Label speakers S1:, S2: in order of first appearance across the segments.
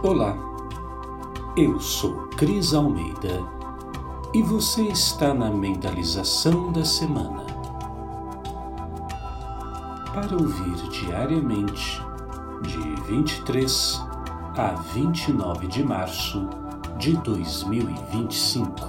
S1: Olá, eu sou Cris Almeida e você está na Mentalização da Semana. Para ouvir diariamente, de 23 a 29 de março de 2025.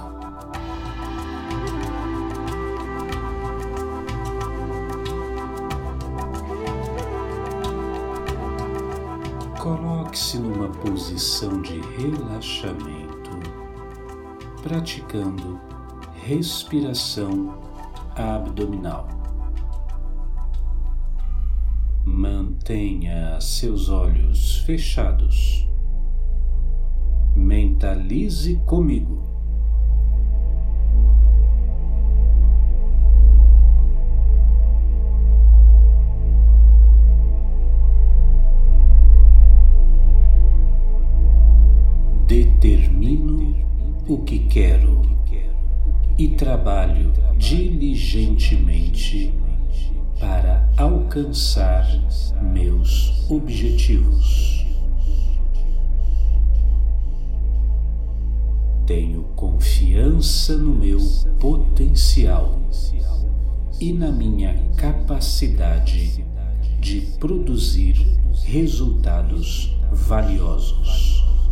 S1: Coloque-se numa posição de relaxamento, praticando respiração abdominal. Mantenha seus olhos fechados. Mentalize comigo. Determino o que quero e trabalho diligentemente para alcançar meus objetivos. Tenho confiança no meu potencial e na minha capacidade de produzir resultados valiosos.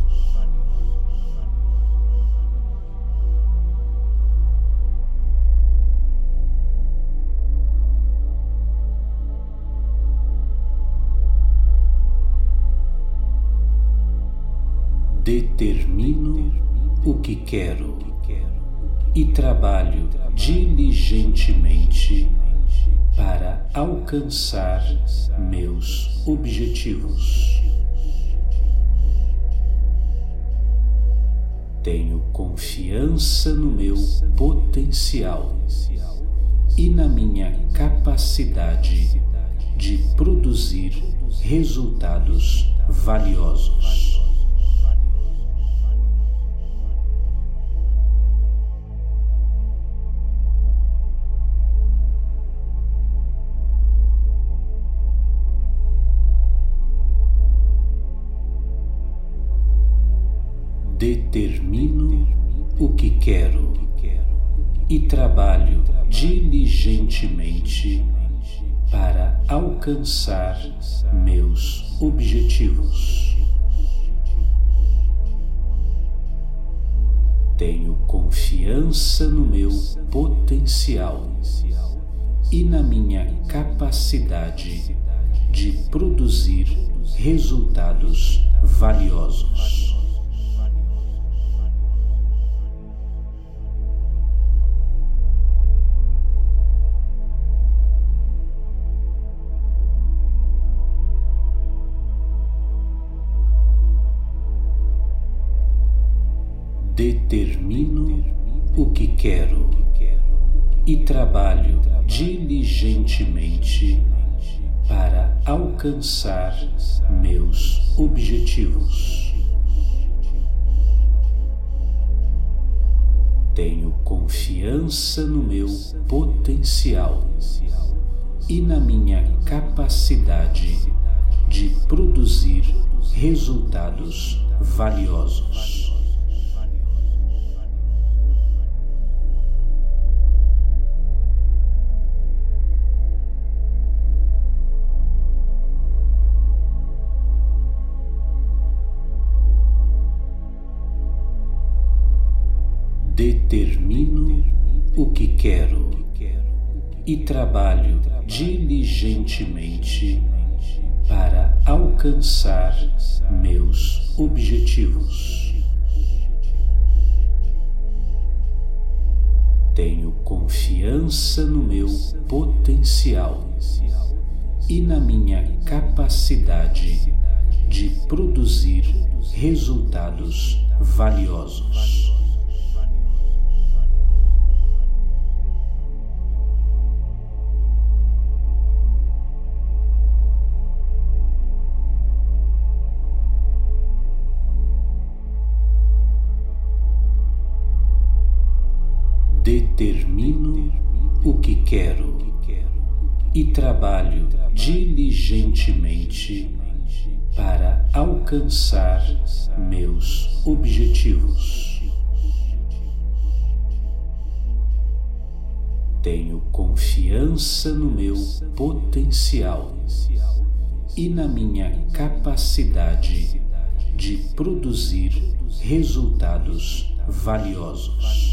S1: Determino o que quero e trabalho diligentemente para alcançar meus objetivos. Tenho confiança no meu potencial e na minha capacidade de produzir resultados valiosos. Determino o que quero e trabalho diligentemente para alcançar meus objetivos. Tenho confiança no meu potencial e na minha capacidade de produzir resultados valiosos. Determino o que quero e trabalho diligentemente para alcançar meus objetivos. Tenho confiança no meu potencial e na minha capacidade de produzir resultados valiosos. Determino o que quero e trabalho diligentemente para alcançar meus objetivos. Tenho confiança no meu potencial e na minha capacidade de produzir resultados valiosos. Determino o que quero e trabalho diligentemente para alcançar meus objetivos. Tenho confiança no meu potencial e na minha capacidade de produzir resultados valiosos.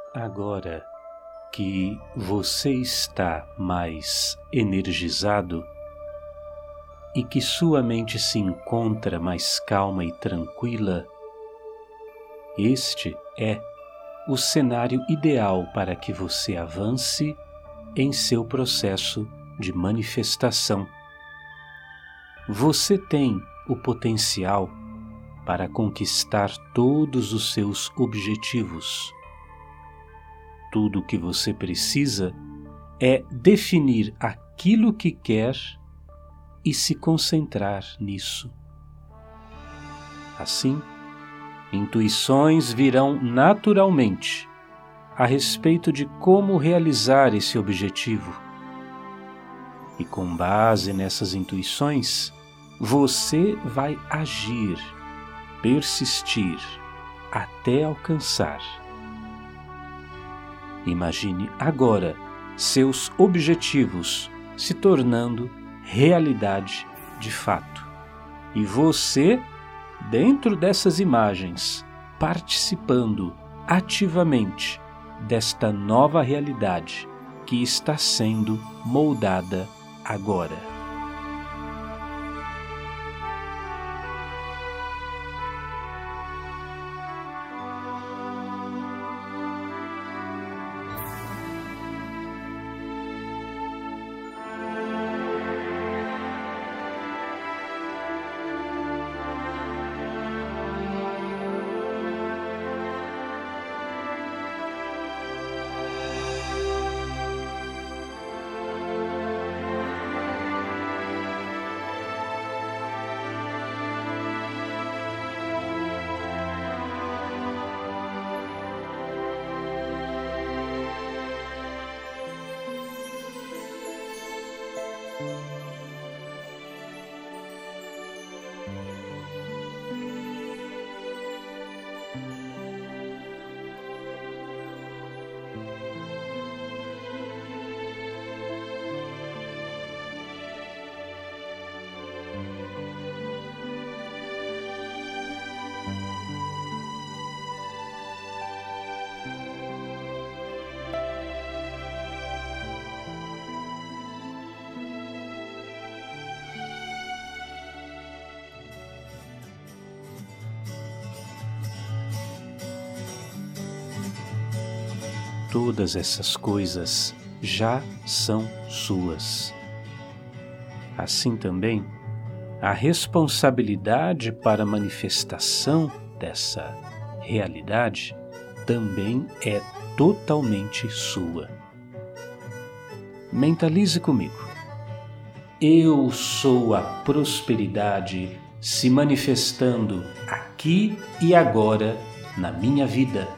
S1: Agora que você está mais energizado e que sua mente se encontra mais calma e tranquila, este é o cenário ideal para que você avance em seu processo de manifestação. Você tem o potencial para conquistar todos os seus objetivos. Tudo o que você precisa é definir aquilo que quer e se concentrar nisso. Assim, intuições virão naturalmente a respeito de como realizar esse objetivo. E com base nessas intuições, você vai agir, persistir, até alcançar. Imagine agora seus objetivos se tornando realidade de fato. E você, dentro dessas imagens, participando ativamente desta nova realidade que está sendo moldada agora. Todas essas coisas já são suas. Assim também, a responsabilidade para a manifestação dessa realidade também é totalmente sua. Mentalize comigo. Eu sou a prosperidade se manifestando aqui e agora na minha vida.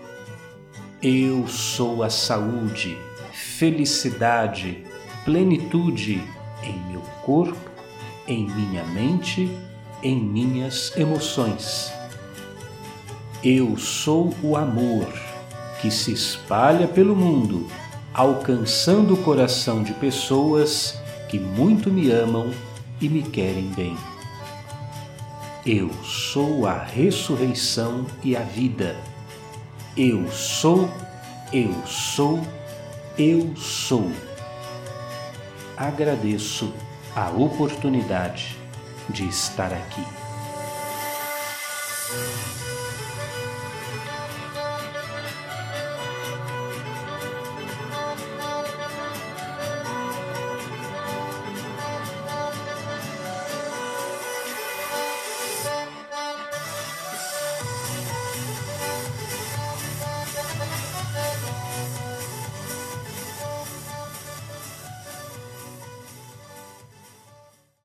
S1: Eu sou a saúde, felicidade, plenitude em meu corpo, em minha mente, em minhas emoções. Eu sou o amor que se espalha pelo mundo, alcançando o coração de pessoas que muito me amam e me querem bem. Eu sou a ressurreição e a vida. Eu sou, eu sou, eu sou. Agradeço a oportunidade de estar aqui.